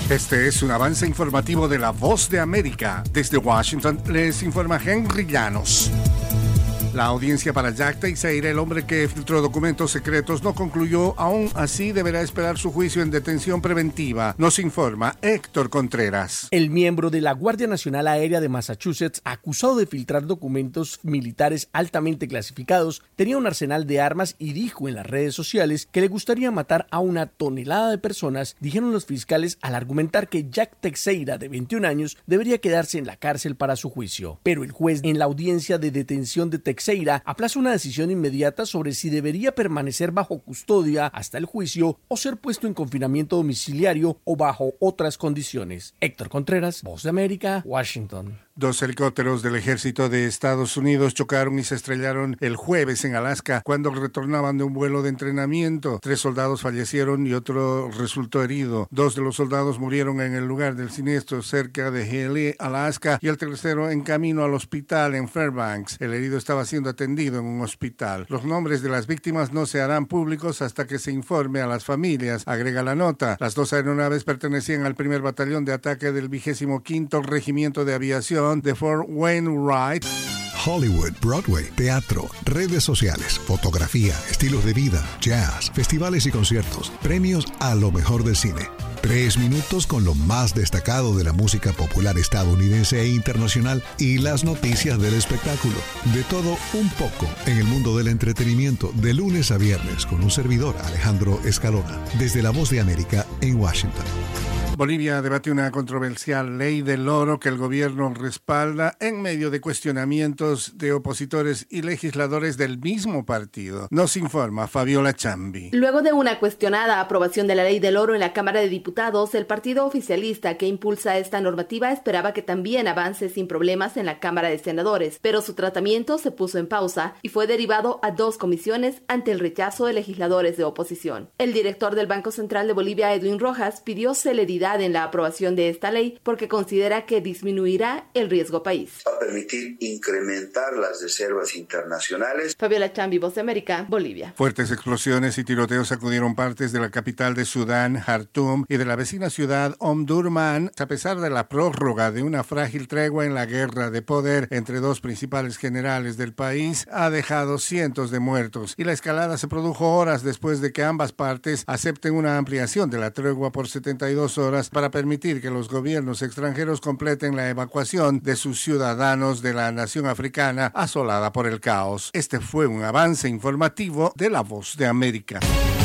Este es un avance informativo de La Voz de América. Desde Washington les informa Henry Llanos. La audiencia para Jack Teixeira, el hombre que filtró documentos secretos, no concluyó. Aún así, deberá esperar su juicio en detención preventiva. Nos informa Héctor Contreras. El miembro de la Guardia Nacional Aérea de Massachusetts, acusado de filtrar documentos militares altamente clasificados, tenía un arsenal de armas y dijo en las redes sociales que le gustaría matar a 1 tonelada de personas, dijeron los fiscales al argumentar que Jack Teixeira, de 21 años, debería quedarse en la cárcel para su juicio. Pero el juez, en la audiencia de detención de Teixeira, aplaza una decisión inmediata sobre si debería permanecer bajo custodia hasta el juicio o ser puesto en confinamiento domiciliario o bajo otras condiciones. Héctor Contreras, Voz de América, Washington. 2 helicópteros del ejército de Estados Unidos chocaron y se estrellaron el jueves en Alaska cuando retornaban de un vuelo de entrenamiento. 3 soldados fallecieron y otro resultó herido. 2 de los soldados murieron en el lugar del siniestro cerca de Healy, Alaska, y el tercero en camino al hospital en Fairbanks. El herido estaba siendo atendido en un hospital. Los nombres de las víctimas no se harán públicos hasta que se informe a las familias, agrega la nota. Las 2 aeronaves pertenecían al primer batallón de ataque del 25º Regimiento de Aviación de Fort Wainwright. Hollywood, Broadway, teatro, redes sociales, fotografía, estilos de vida, jazz, festivales y conciertos, premios a lo mejor del cine. 3 minutos con lo más destacado de la música popular estadounidense e internacional y las noticias del espectáculo. De todo un poco en el mundo del entretenimiento, de lunes a viernes con un servidor, Alejandro Escalona, desde La Voz de América en Washington. Bolivia debate una controversial ley del oro que el gobierno respalda en medio de cuestionamientos de opositores y legisladores del mismo partido. Nos informa Fabiola Chambi. Luego de una cuestionada aprobación de la ley del oro en la Cámara de Diputados, el partido oficialista que impulsa esta normativa esperaba que también avance sin problemas en la Cámara de Senadores, pero su tratamiento se puso en pausa y fue derivado a 2 comisiones ante el rechazo de legisladores de oposición. El director del Banco Central de Bolivia, Edwin Rojas, pidió celeridad en la aprobación de esta ley porque considera que disminuirá el riesgo país. Va a permitir incrementar las reservas internacionales. Fabiola Chambi, Voz de América, Bolivia. Fuertes explosiones y tiroteos sacudieron partes de la capital de Sudán, Jartum, y de la vecina ciudad Omdurman, a pesar de la prórroga de una frágil tregua en la guerra de poder entre 2 principales generales del país, ha dejado cientos de muertos, y la escalada se produjo horas después de que ambas partes acepten una ampliación de la tregua por 72 horas para permitir que los gobiernos extranjeros completen la evacuación de sus ciudadanos de la nación africana asolada por el caos. Este fue un avance informativo de La Voz de América.